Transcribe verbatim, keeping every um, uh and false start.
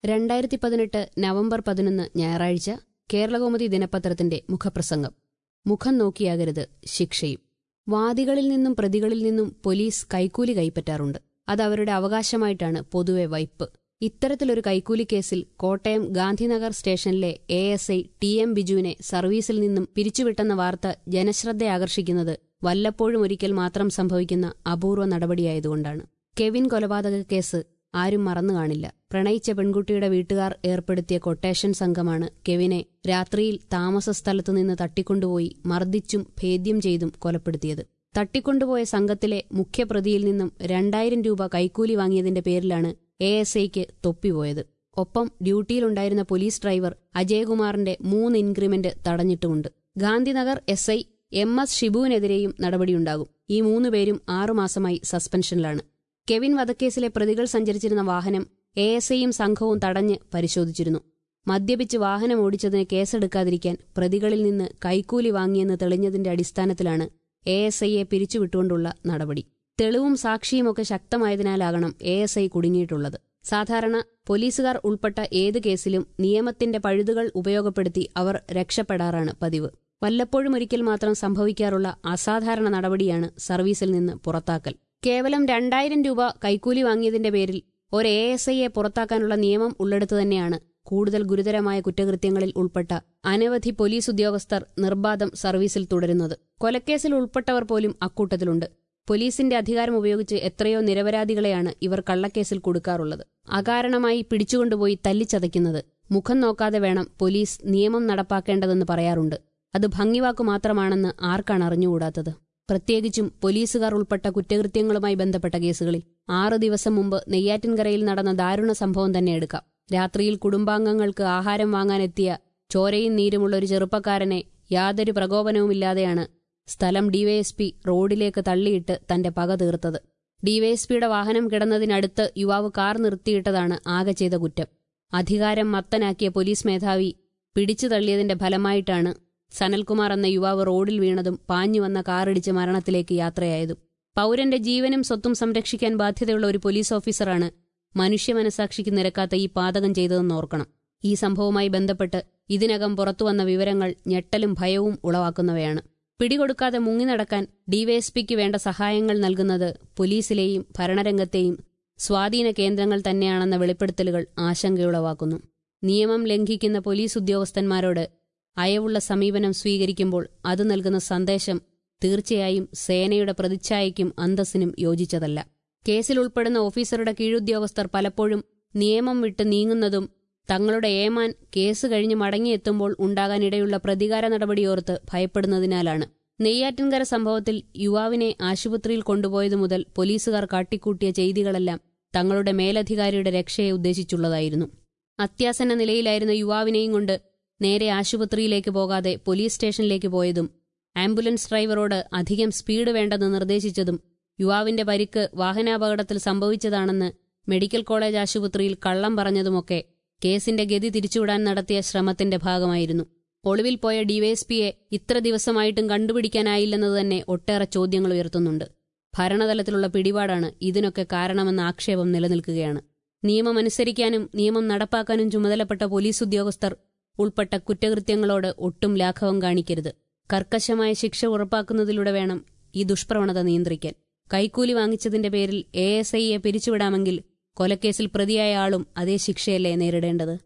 രണ്ടായിരത്തി പതിനെട്ട് നവംബർ പതിനൊന്ന് ഞായറാഴ്ച കേരളകൗമുദി ദിനപത്രത്തിന്റെ മുഖപ്രസംഗം. മുഖം നോക്കിയാകരുത് ശിക്ഷയും. വാദികളിൽ നിന്നും പ്രതികളിൽ നിന്നും പോലീസ് കൈക്കൂലി കൈപ്പറ്റാറുണ്ട്. അത് അവരുടെ അവകാശമായിട്ടാണ് പൊതുവെ വയ്പ്. ഇത്തരത്തിലൊരു കൈക്കൂലി കേസിൽ കോട്ടയം ഗാന്ധിനഗർ സ്റ്റേഷനിലെ A S I T M ബിജുവിനെ സർവീസിൽ നിന്നും പിരിച്ചുവിട്ടെന്ന വാർത്ത ജനശ്രദ്ധയാകർഷിക്കുന്നത് വല്ലപ്പോഴും ഒരിക്കൽ മാത്രം സംഭവിക്കുന്ന അപൂർവ നടപടിയായതുകൊണ്ടാണ്. കെവിൻ കൊലപാതക കേസ് ആരും മറന്നു കാണില്ല. പ്രണയിച്ച പെൺകുട്ടിയുടെ വീട്ടുകാർ ഏർപ്പെടുത്തിയ കൊട്ടേഷൻ സംഘമാണ് കെവിനെ രാത്രിയിൽ താമസ സ്ഥലത്തുനിന്ന് തട്ടിക്കൊണ്ടുപോയി മർദ്ദിച്ചും ഭേദ്യം ചെയ്തും കൊലപ്പെടുത്തിയത്. തട്ടിക്കൊണ്ടുപോയ സംഘത്തിലെ മുഖ്യപ്രതിയിൽ നിന്നും രണ്ടായിരം രൂപ കൈക്കൂലി വാങ്ങിയതിന്റെ പേരിലാണ് എ എസ് ഐക്ക് തൊപ്പിപോയത്. ഒപ്പം ഡ്യൂട്ടിയിലുണ്ടായിരുന്ന പോലീസ് ഡ്രൈവർ അജയകുമാറിന്റെ മൂന്ന് ഇൻക്രിമെന്റ് തടഞ്ഞിട്ടുമുണ്ട്. Gandhinagar S I M S ഷിബുവിനെതിരെയും നടപടിയുണ്ടാകും. ഈ മൂന്നുപേരും ആറുമാസമായി സസ്പെൻഷനിലാണ്. കെവിൻ വധക്കേസിലെ പ്രതികൾ സഞ്ചരിച്ചിരുന്ന വാഹനം എ എസ് ഐയും സംഘവും തടഞ്ഞ് പരിശോധിച്ചിരുന്നു. മദ്യപിച്ച് വാഹനം ഓടിച്ചതിന് കേസെടുക്കാതിരിക്കാൻ പ്രതികളിൽ നിന്ന് കൈക്കൂലി വാങ്ങിയെന്ന് തെളിഞ്ഞതിന്റെ അടിസ്ഥാനത്തിലാണ് എ എസ് ഐയെ പിരിച്ചുവിട്ടുകൊണ്ടുള്ള നടപടി. തെളിവും സാക്ഷിയുമൊക്കെ ശക്തമായതിനാലാകണം എ എസ് ഐ കുടുങ്ങിയിട്ടുള്ളത്. സാധാരണ പോലീസുകാർ ഉൾപ്പെട്ട ഏത് കേസിലും നിയമത്തിന്റെ പഴുതുകൾ ഉപയോഗപ്പെടുത്തി അവർ രക്ഷപ്പെടാറാണ് പതിവ്. വല്ലപ്പോഴും ഒരിക്കൽ മാത്രം സംഭവിക്കാറുള്ള അസാധാരണ നടപടിയാണ് സർവീസിൽ നിന്ന് പുറത്താക്കൽ. കേവലം രണ്ടായിരം രൂപ കൈക്കൂലി വാങ്ങിയതിന്റെ പേരിൽ ഒരു എ എസ് ഐയെ പുറത്താക്കാനുള്ള നിയമം ഉള്ളിടത്തു തന്നെയാണ് കൂടുതൽ ഗുരുതരമായ കുറ്റകൃത്യങ്ങളിൽ ഉൾപ്പെട്ട അനവധി പോലീസ് ഉദ്യോഗസ്ഥർ നിർബാധം സർവീസിൽ തുടരുന്നത്. കൊലക്കേസിൽ ഉൾപ്പെട്ടവർ പോലും അക്കൂട്ടത്തിലുണ്ട്. പോലീസിന്റെ അധികാരം ഉപയോഗിച്ച് എത്രയോ നിരപരാധികളെയാണ് ഇവർ കള്ളക്കേസിൽ കൊടുക്കാറുള്ളത്. അകാരണമായി പിടിച്ചുകൊണ്ടുപോയി തല്ലിച്ചതയ്ക്കുന്നത്. മുഖം നോക്കാതെ വേണം പോലീസ് നിയമം നടപ്പാക്കേണ്ടതെന്ന് പറയാറുണ്ട്. അത് ഭംഗിവാക്കു മാത്രമാണെന്ന് ആർക്കാണ് അറിഞ്ഞുകൂടാത്തത്? പ്രത്യേകിച്ചും പോലീസുകാർ ഉൾപ്പെട്ട കുറ്റകൃത്യങ്ങളുമായി ബന്ധപ്പെട്ട കേസുകളിൽ. ആറു ദിവസം മുമ്പ് നെയ്യാറ്റിൻകരയിൽ നടന്ന ദാരുണ സംഭവം തന്നെ എടുക്കാം. രാത്രിയിൽ കുടുംബാംഗങ്ങൾക്ക് ആഹാരം വാങ്ങാനെത്തിയ ചോരയും നീരുമുള്ള ഒരു ചെറുപ്പക്കാരനെ യാതൊരു പ്രകോപനവുമില്ലാതെയാണ് സ്ഥലം ഡിവൈഎസ്പി റോഡിലേക്ക് തള്ളിയിട്ട് തന്റെ പക തീർത്തത്. ഡിവൈഎസ്പിയുടെ വാഹനം കിടന്നതിനടുത്ത് യുവാവ് കാർ നിർത്തിയിട്ടതാണ് ആകെ ചെയ്ത കുറ്റം. അധികാരം മത്തനാക്കിയ പോലീസ് മേധാവി പിടിച്ചു തള്ളിയതിന്റെ ഫലമായിട്ടാണ് സനൽകുമാർ എന്ന യുവാവ് റോഡിൽ വീണതും പാഞ്ഞുവന്ന കാറിടിച്ച് മരണത്തിലേക്ക് യാത്രയായതും. പൗരന്റെ ജീവനും സ്വത്തും സംരക്ഷിക്കാൻ ബാധ്യതയുള്ള ഒരു പോലീസ് ഓഫീസറാണ് മനുഷ്യ മനസാക്ഷിക്ക് നിരക്കാത്ത ഈ പാതകം ചെയ്തതെന്നോർക്കണം. ഈ സംഭവവുമായി ബന്ധപ്പെട്ട് ഇതിനകം പുറത്തുവന്ന വിവരങ്ങൾ ഞെട്ടലും ഭയവും ഉളവാക്കുന്നവയാണ്. പിടികൊടുക്കാതെ മുങ്ങി നടക്കാൻ ഡിവൈഎസ്പിക്ക് വേണ്ട സഹായങ്ങൾ നൽകുന്നത് പോലീസിലെയും ഭരണരംഗത്തെയും സ്വാധീന കേന്ദ്രങ്ങൾ തന്നെയാണെന്ന വെളിപ്പെടുത്തലുകൾ ആശങ്കയുളവാക്കുന്നു. നിയമം ലംഘിക്കുന്ന പോലീസ് ഉദ്യോഗസ്ഥന്മാരോട് അയവുള്ള സമീപനം സ്വീകരിക്കുമ്പോൾ അത് നൽകുന്ന സന്ദേശം തീർച്ചയായും സേനയുടെ പ്രതിച്ഛായയ്ക്കും അന്തസ്സിനും യോജിച്ചതല്ല. കേസിൽ ഉൾപ്പെടുന്ന ഓഫീസറുടെ കീഴുദ്യോഗസ്ഥർ പലപ്പോഴും നിയമം വിട്ട് നീങ്ങുന്നതും തങ്ങളുടെ ഏമാൻ കേസ് കഴിഞ്ഞ് മടങ്ങിയെത്തുമ്പോൾ ഉണ്ടാകാനിടയുള്ള പ്രതികാര നടപടിയോർത്ത് ഭയപ്പെടുന്നതിനാലാണ്. നെയ്യാറ്റിൻകര സംഭവത്തിൽ യുവാവിനെ ആശുപത്രിയിൽ കൊണ്ടുപോയതു മുതൽ പോലീസുകാർ കാട്ടിക്കൂട്ടിയ ചെയ്തികളെല്ലാം തങ്ങളുടെ മേലധികാരിയുടെ രക്ഷയെ ഉദ്ദേശിച്ചുള്ളതായിരുന്നു. അത്യാസന്ന നിലയിലായിരുന്ന യുവാവിനെയും കൊണ്ട് നേരെ ആശുപത്രിയിലേക്ക് പോകാതെ പോലീസ് സ്റ്റേഷനിലേക്ക് പോയതും ആംബുലൻസ് ഡ്രൈവറോട് അധികം സ്പീഡ് വേണ്ടെന്ന് നിർദ്ദേശിച്ചതും യുവാവിന്റെ പരിക്ക് വാഹനാപകടത്തിൽ സംഭവിച്ചതാണെന്ന് മെഡിക്കൽ കോളേജ് ആശുപത്രിയിൽ കള്ളം പറഞ്ഞതുമൊക്കെ കേസിന്റെ ഗതി തിരിച്ചുവിടാൻ നടത്തിയ ശ്രമത്തിന്റെ ഭാഗമായിരുന്നു. ഒളിവിൽ പോയ ഡിവൈഎസ്പിയെ ഇത്ര ദിവസമായിട്ടും കണ്ടുപിടിക്കാനായില്ലെന്നത് തന്നെ ഒട്ടേറെ ചോദ്യങ്ങൾ ഉയർത്തുന്നുണ്ട്. ഭരണതലത്തിലുള്ള പിടിപാടാണ് ഇതിനൊക്കെ കാരണമെന്ന ആക്ഷേപം നിലനിൽക്കുകയാണ്. നിയമമനുസരിക്കാനും നിയമം നടപ്പാക്കാനും ചുമതലപ്പെട്ട പോലീസ് ഉദ്യോഗസ്ഥർ ഉൾപ്പെട്ട കുറ്റകൃത്യങ്ങളോട് ഒട്ടും ലാഘവം കാണിക്കരുത്. കർക്കശമായ ശിക്ഷ ഉറപ്പാക്കുന്നതിലൂടെ വേണം ഈ ദുഷ്പ്രവണത നിയന്ത്രിക്കാൻ. കൈക്കൂലി വാങ്ങിച്ചതിന്റെ പേരിൽ എ എസ് ഐയെ പിരിച്ചുവിടാമെങ്കിൽ കൊലക്കേസിൽ പ്രതിയായ ആളും അതേ ശിക്ഷയല്ലേ നേരിടേണ്ടത്?